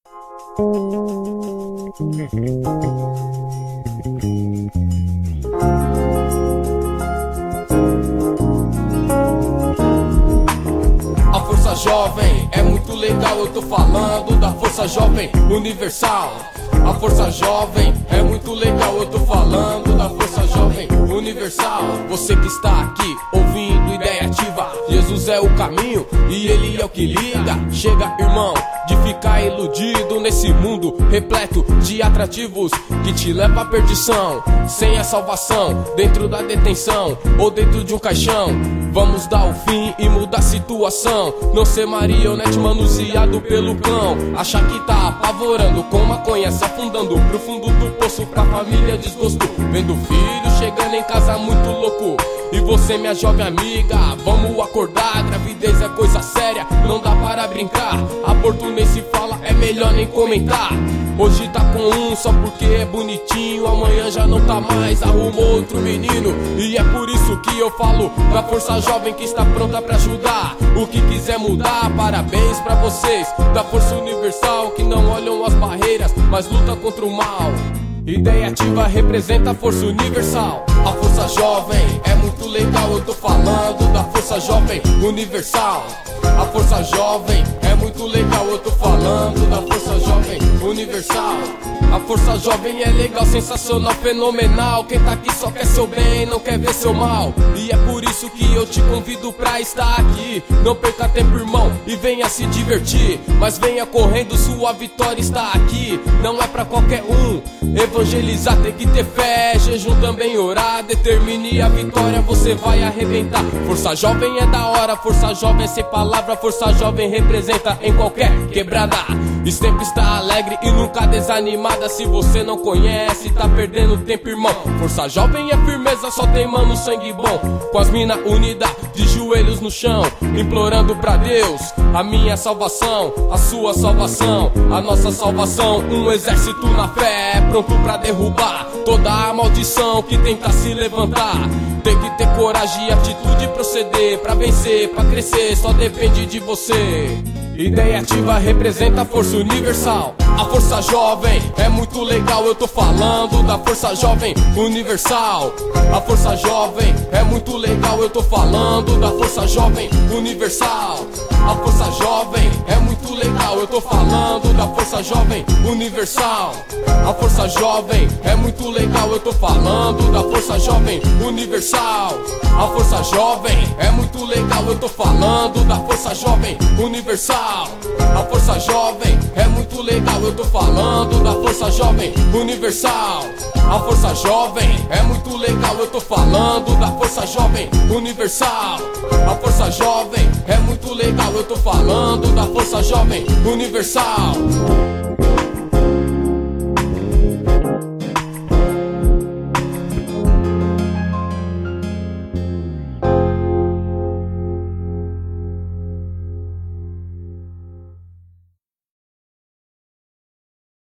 A Força Jovem é muito legal, eu tô falando da Força Jovem Universal. A Força Jovem é muito legal, eu tô falando da Força Jovem Universal. Você que está aqui ouvindo Ideia Ativa, Jesus é o caminho e Ele é o que liga. Chega, irmão, de ficar iludido nesse mundo repleto de atrativos que te leva à perdição. Sem a salvação, dentro da detenção ou dentro de um caixão. Vamos dar o fim e mudar a situação. Não ser marionete manuseado pelo cão. Achar que tá apavorando com maconha, se afundando pro fundo do poço, pra família desgosto. Vendo o filho chegando em casa muito louco. E você, minha jovem amiga, vamos acordar. Gravidez é coisa séria, não dá para brincar. Aborto nem se fala, é melhor nem comentar. Hoje tá com um só porque é bonitinho, amanhã já não tá mais, arrumou outro menino. E é por isso que eu falo da Força Jovem que está pronta pra ajudar. O que quiser mudar, parabéns pra vocês. Da Força Universal que não olham as barreiras, mas luta contra o mal. Ideia Ativa representa a Força Universal. A Força Jovem é muito legal, eu tô falando da Força Jovem Universal. A Força Jovem é muito legal, eu tô falando da Força Jovem Universal. A Força Jovem é legal, sensacional, fenomenal. Quem tá aqui só quer seu bem, não quer ver seu mal. E é por isso que eu te convido pra estar aqui. Não perca tempo, irmão, e venha se divertir. Mas venha correndo, sua vitória está aqui. Não é pra qualquer um. Evangelizar tem que ter fé, jejum também orar. Determine a vitória, você vai arrebentar. Força Jovem é da hora, Força Jovem é sem palavra. Força Jovem representa em qualquer quebrada. E sempre está alegre e nunca desanimada. Se você não conhece, tá perdendo tempo, irmão. Força Jovem é firmeza, só tem mano sangue bom. Com as mina unida, de joelhos no chão, implorando pra Deus a minha salvação, a sua salvação, a nossa salvação. Um exército na fé, pronto pra derrubar toda a maldição que tenta se levantar. Tem que ter coragem e atitude e proceder. Pra vencer, pra crescer, só depende de você. Ideia Ativa representa a Força Universal. A Força Jovem é muito legal, eu tô falando da Força Jovem Universal. A Força Jovem é muito legal, eu tô falando da Força Jovem Universal. A Força Jovem é muito legal, eu tô falando da Força Jovem Universal. A Força Jovem é muito legal, eu tô falando da Força Jovem Universal. A Força Jovem é muito legal, eu tô falando da Força Jovem Universal. A Força Jovem é muito legal, eu tô falando da Força Jovem Universal. A Força Jovem é muito legal, eu tô falando da Força Jovem Universal. A Força Jovem é muito legal, eu tô falando da Força Jovem Universal.